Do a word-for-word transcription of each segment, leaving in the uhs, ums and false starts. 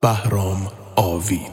بهرام آوید.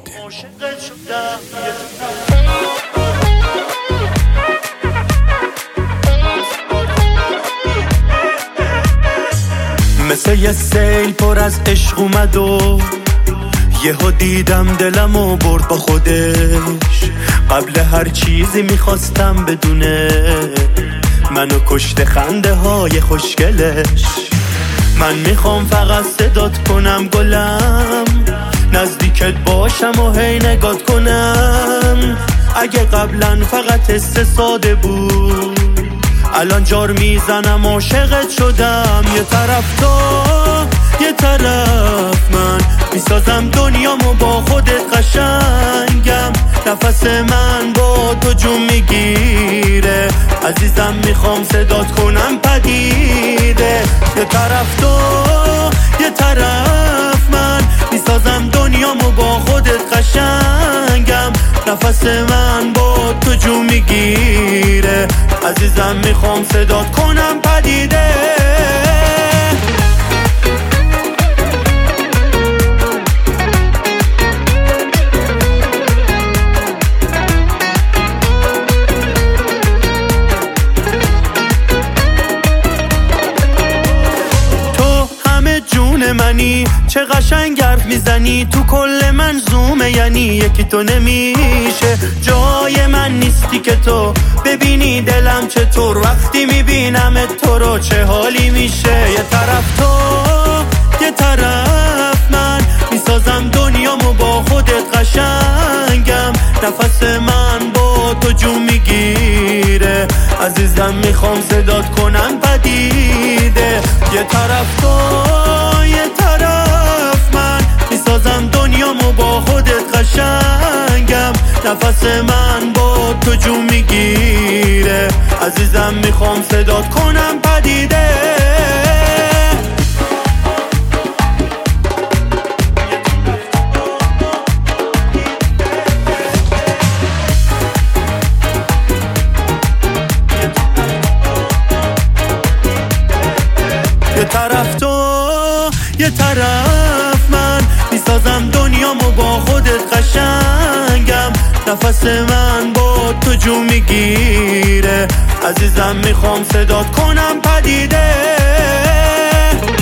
مثل یه سیل پر از عشق اومد و یهو دیدم دلمو برد با خودش. قبل هر چیزی میخواستم بدونه منو کشته خنده های خوشگلش. من میخوام فقط صدات کنم گلم، نزدیکت باشم و هی نگات کنم. اگه قبلا فقط حس ساده بود الان جار میزنم عاشقت شدم. یه طرف تو یه طرف من، میسازم دنیامو با خودت قشنگم. نفس من با تو جون میگیره عزیزم، میخوام صدات کنم پدیده. یه طرف تو یه طرف من، میسازم دنیامو با خودت قشنگم. نفس من با تو جون میگیره عزیزم، میخوام صدات کنم پدیده. منی چه قشنگ حرف میزنی، تو کل منظومه یعنی یکی تو نمیشه. جای من نیستی که تو ببینی دلم چطور وقتی میبینم تو رو چه حالی میشه. یه طرف تو یه طرف من، میسازم دنیامو با خودت قشنگم. نفس من با تو جون میگیره عزیزم، میخوام صدات کنم پدیده. یه طرف تو یه طرف من، میسازم دنیامو با خودت قشنگم. نفس من با تو جون میگیره عزیزم، میخوام صدات کنم پدیده. یه طرف تو یه طرف من، میسازم دنیامو با خودت قشنگم. نفس من با تو جون میگیره عزیزم، میخوام صدات کنم پدیده.